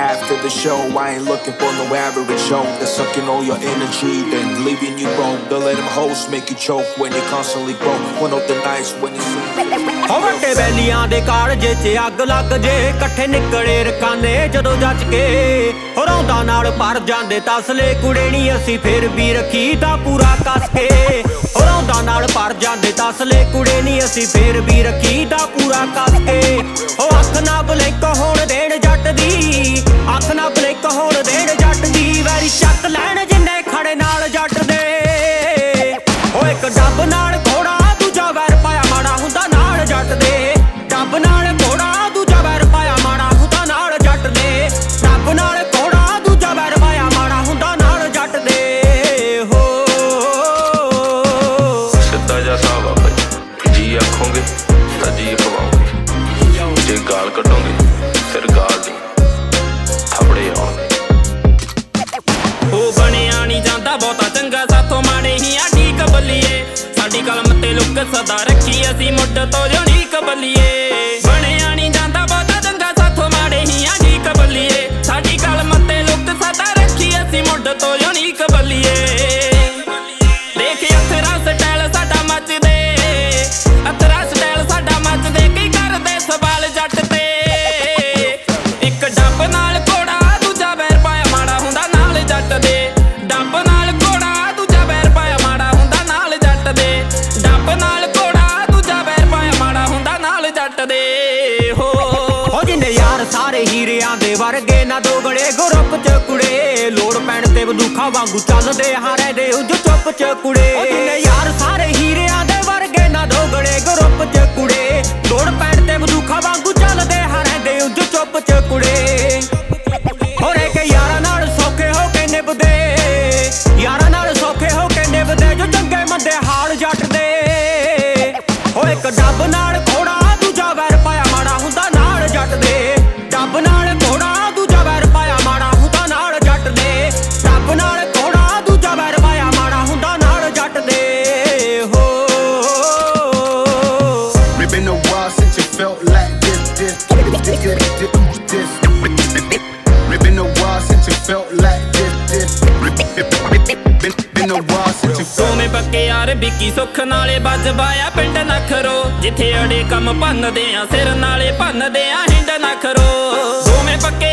after the show. I ain't looking for no average show. They're sucking all your energy, then leaving you broke. They'll let them hosts make you choke when you constantly broke. One of the nights when you see ਹੋ ਵੱਡੇ ਵੈਲੀਆਂ ਦੇ ਕਾਲਜੇ 'ਚ ਅੱਗ ਲੱਗ ਜੇ ਇਕੱਠੇ ਨਿਕਲੇ ਰਕਾਨੇ ਜਦੋਂ ਜੱਜ ਕੇ ਹੋ ਰੌਂਦਾ ਨਾਲ ਭਰ ਜਾਂਦੇ ਤਸਲੇ ਕੁੜੇ ਨੀ ਅਸੀਂ ਫੇਰ ਵੀ ਰੱਖੀ ਤਾਂ ਪੂਰਾ ਕੱਸ ਕੇ ਹੋ ਰੌਂਦਾ ਨਾਲ ਭਰ ਜਾਂਦੇ ਤਸਲੇ ਕੁੜੇ ਨੀ ਅਸੀਂ ਫੇਰ ਵੀ ਰੱਖੀ ਤਾਂ ਪੂਰਾ ਕੱਸ ਕੇ ਹੋ ਅੱਖ ਨਾ ਬਲਿੰਕ ਹੋਣ ਦੇਣ ਜੱਟ ਦੀ ਅੱਖ ਨਾ ਬਲਿੰਕ ਹੋਣ ਦੇਣ ਜੱਟ ਦੀ ਵੈਰੀ ਚੱਕ ਲੈਣ ਜਿੰਨੇ ਖੜੇ ਨਾਲ ਜੱਟ ਦੇ ਹੋ ਇੱਕ ਡੱਬ ਨਾਲ ਘੋੜਾ ਦੂਜਾ ਵੈਰ ਪਾਇਆ ਮਾੜਾ ਹੁੰਦਾ ਨਾਲ ਜੱਟ ਦੇ ਡੱਬ ਨਾਲ ਘੋੜਾ ਦੂਜਾ ਵੈਰ ਪਾਇਆ ਮਾੜਾ ਹੁੰਦਾ ਨਾਲ ਜੱਟ ਦੇ ਡੱਬ ਨਾਲ ਘੋੜਾ ਦੂਜਾ ਵੈਰ ਪਾਇਆ ਮਾੜਾ ਹੁੰਦਾ ਨਾਲ ਜੱਟ ਦੇ ਹੋ ਸਿੱਧਾ ਜਿਹਾ ਹਿਸਾਬ ਆ ਬਈ ਜੀ ਆਖੋਗੇ ਤਾਂ ਜੀ ਪਵਾਓਗੇ ਜੇ ਗਾਲ ਕੱਢੋਗੇ ਫਿਰ ਗਾਲ ਦੀ ਥਾਪੜੇ ਆਉਣਗੇ ਉਹ ਬਣਿਆ ਨੀ ਜਾਂਦਾ ਬਹੁਤਾ ਚੰਗਾ ਸਾਥੋਂ ਮਾੜੇ ਹੀ ਆ ਠੀਕ ਬੱਲੀਏ ਸਾਡੀ ਕਲਮ ਤੇ ਲੁੱਕ ਸਦਾ ਰੱਖੀ ਅਸੀਂ ਮੁੱਢ ਤੋਂ ਯੂਨੀਕ ਬੱਲੀਏ ਬਣਿਆ ਨੀ ਜਾਂਦਾ ਬਹੁਤਾ ਚੰਗਾ ਸਾਥੋਂ ਮਾੜੇ ਹੀ ਆ ਠੀਕ ਬੱਲੀਏ ਸਾਡੀ ਕਲਮ ਤੇ ਲੁੱਕ ਸਦਾ ਰੱਖੀ ਅਸੀਂ ਮੁੱਢ ਤੋਂ ਯੂਨੀਕ ਬੱਲੀਏ ਦੇਖ ਅਥਰਾ ਸਟਾਈਲ ਸਾਡਾ ਮੱਚਦੇ ਅਥਰਾ ਸਟਾਈਲ ਸਾਡਾ ਮੱਚਦੇ ਕੀ ਕਰਦੇ ਸਵਾਲ ਜੱਟ ਤੇ ਇੱਕ ਡੱਬ ਨਾਲ ਘੋੜਾ ਦੂਜਾ ਵੈਰ ਪਾਇਆ ਮਾੜਾ ਹੁੰਦਾ ਨਾਲ ਜੱਟ ਦੇ ਡੱਬ ਨਾਲ ਘੋੜਾ ਦੂਜਾ ਵੈਰ ਪਾਇਆ ਮਾੜਾ ਹੁੰਦਾ ਨਾਲ ਜੱਟ ਦੇ ਡੱਬ ਨਾਲ ਘੋੜਾ ਦੂਜਾ ਵੈਰ ਪਾਇਆ ਮਾੜਾ ਹੁੰਦਾ ਨਾਲ ਜੱਟ ਦੇ ਹੋ ਜਿੰਨੇ ਯਾਰ ਸਾਰੇ ਹੀਰਿਆਂ ਦੇ ਵਰਗੇ ਨਾ ਦੋਗਲੇ ਗਰੁੱਪ 'ਚ ਕੁੜੇ ਲੋੜ ਪੈਣ ਤੇ ਬੰਦੂਖਾਂ ਵਾਂਗੂ ਚੱਲਦੇ ਹਾਰੇ ਦੇ ਉੱਜ ਚੁੱਪ 'ਚ ਕੁੜੇ ਜਿੰਨੇ ਯਾਰ ਸਾਰੇ ਹੀਰਿਆਂ ਦੇ ਵਰਗੇ ਨਾ ਦੋਗਲੇ ਗਰੁੱਪ 'ਚ ਕੁੜੇ ਲੋੜ ਪੈਣ ਤੇ ਬੰਦੂਖਾਂ ਵਾਂਗੂ ਚੱਲਦੇ ਹਾਰੇ ਦੇ ਉੱਜ ਚੁੱਪ 'ਚ ਕੁੜੇ ਹੋਰੇ ਕੇ ਯਾਰਾਂ ਨਾਲ ਸੌਖੇ ਹੋ ਕੇ ਨਿਭਦੇ ਯਾਰਾਂ ਨਾਲ ਸੌਖੇ ਹੋ ਕੇ ਨਿਭਦੇ ਜੋ ਚੰਗੇ ਮੰਦੇ ਹਾਲ ਜੱਟ ਦੇ ਹੋ ਇੱਕ ਡੱਬ ਨਾਲ ਘੋੜਾ ਦੂਜਾ ਵੈਰ ਪਾਇਆ ਮਾੜਾ ਹੁੰਦਾ ਨਾਲ ਜੱਟ ਦੇ ਡੱਬ ਨਾਲ ਘੋੜਾ ਦੂਜਾ ਵੈਰ ਪਾਇਆ ਮਾੜਾ ਹੁੰਦਾ ਨਾਲ ਜੱਟ ਦੇ ਡੱਬ ਨਾਲ ਘੋੜਾ ਦੂਜਾ ਵੈਰ ਪਾਇਆ ਮਾੜਾ ਹੁੰਦਾ ਨਾਲ ਜੱਟ ਦੇ ਹੋ Been a while since you felt like this. Been a while since you felt like this. Been a while since you felt. ਦੋਵੇਂ ਪੱਕੇ ਯਾਰ ਬਿੱਕੀ ਸੁੱਖ ਨਾਲੇ ਵੱਜ ਬਾਇਆ ਪਿੰਡ ਨਖਰੋ ਜਿੱਥੇ ਅੜੇ ਕੰਮ ਭੰਨਦੇ ਆ ਸਿਰ ਨਾਲੇ ਭੰਨਦੇ ਆ ਹਿੰਡ ਨਖਰੋ ਦੋਵੇਂ ਪੱਕੇ